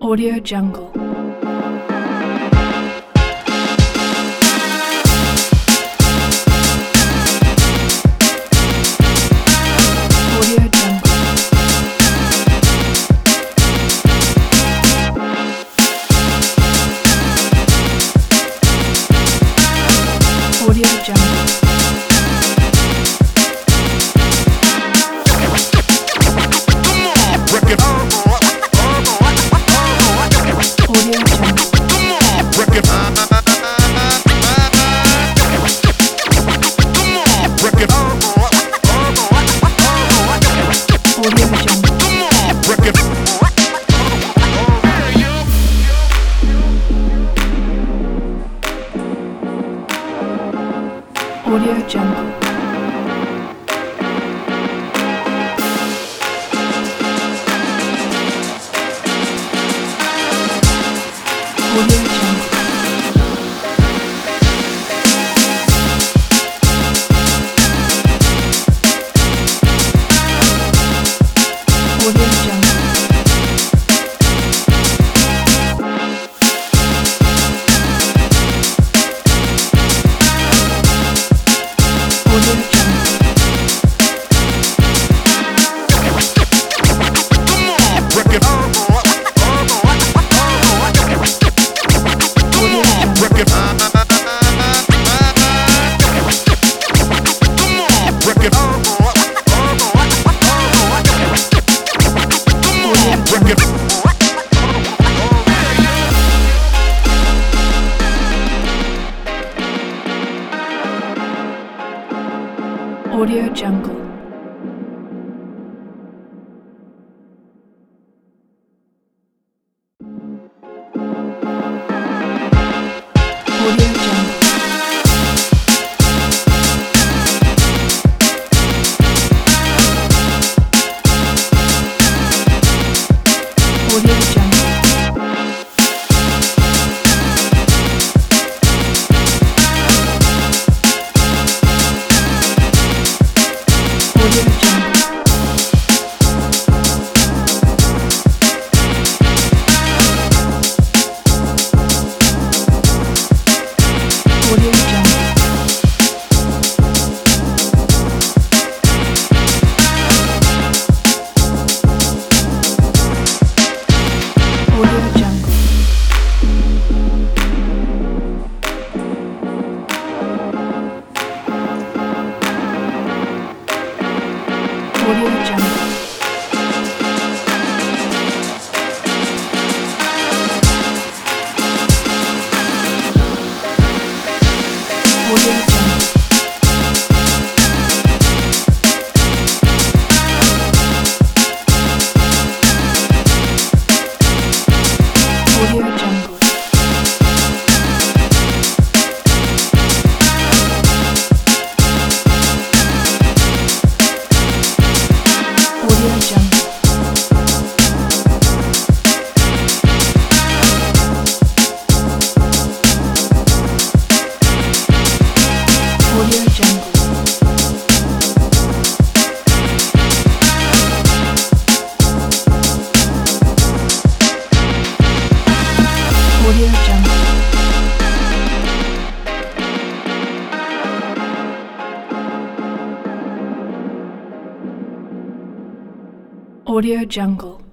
Audio Jungle. Audio Jungle. Audio Jungle. Break it. Audio Jungle. Break it. Break it. Audio Jungle. Break it. Audio Jungle. Audio Jungle. Audio Jungle. Audio Jungle. Break it. Audio Jungle. Break it. Break it. Audio Break it. Audio Jungle. Audio Jungle. Audio Jungle. Audio Jungle. Audio Jungle. Audio Jungle. Audio Jungle. Audio Jungle. Audio Jungle. Audio Jungle. Audio Jungle. Audio Jungle. Audio Jungle.